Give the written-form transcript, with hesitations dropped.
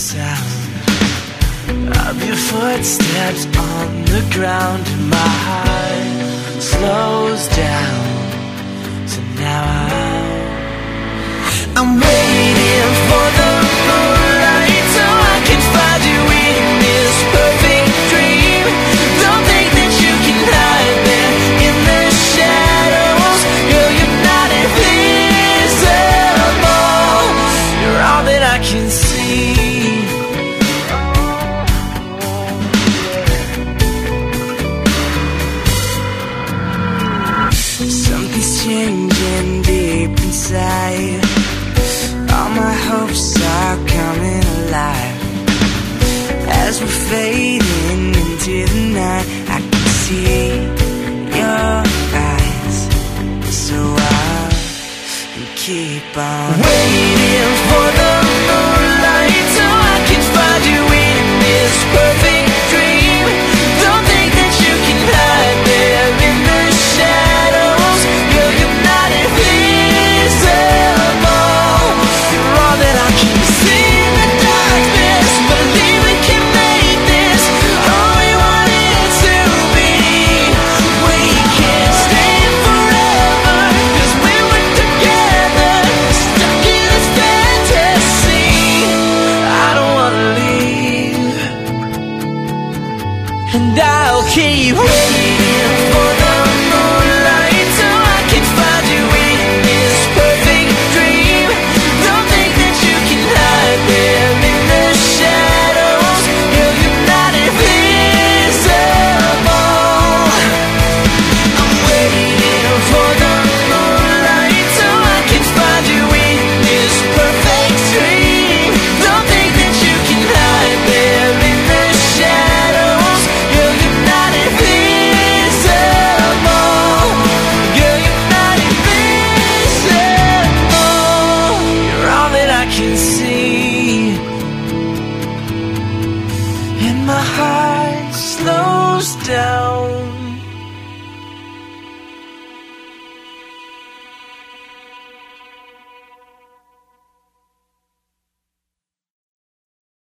sound of your footsteps on the ground. My heart slows down, so now I'm waiting for the moonlight so I can find you in this perfect dream. Don't think that you can hide there in the shadows. Girl, you're not invisible. You're all that I can see. Something's changing deep inside. All my hopes are coming alive. As we're fading into the night, I can see your eyes. So I'll keep on waiting for the moonlight so I can find you in this perfect dream. Don't think that you can hide there in the shadows. Girl, you're not invisible. You're all that I can see in the darkness. Believe we can make this all we want it to be. We can't stay forever, 'cause we were together, stuck in this fantasy. I don't wanna leave, and I'll keep waiting for the moonlight so I can find you in this perfect dream. Don't think that you can hide there in the shadows. Girl, you're not invisible. I'm waiting for the moonlight so I can find you in this perfect dream. Don't think that you can hide there in the shadows. Girl, you're not invisible. Girl, you're not invisible. You're all that I can see. And my heart slows down.